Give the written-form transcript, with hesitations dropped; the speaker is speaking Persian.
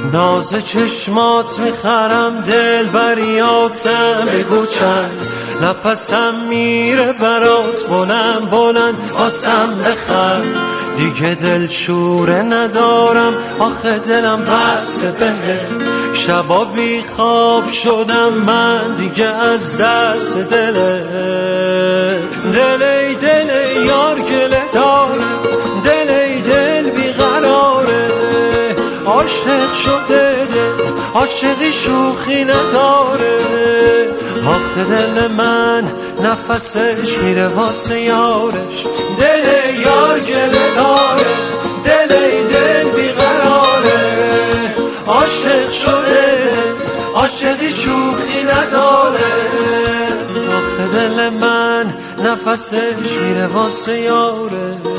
ناز چشمات میخرم دلبریاتم، بگو چند نفسم میره برات، بلند بلند آسم بخر. دیگه دلشوره ندارم آخه دلم وصل بهت، شبا بی خواب شدم من دیگه از دست دلت. دل یار گله داره، دل بیقراره، عاشق شده دل عاشقی شوخی نداره. آخه دل من نفسش میره واسه یارش، دل یار گله داره، دل بیقراره، عاشق شده عاشقی شوخی نداره. آخه دل من نفسش میره واسه یارش.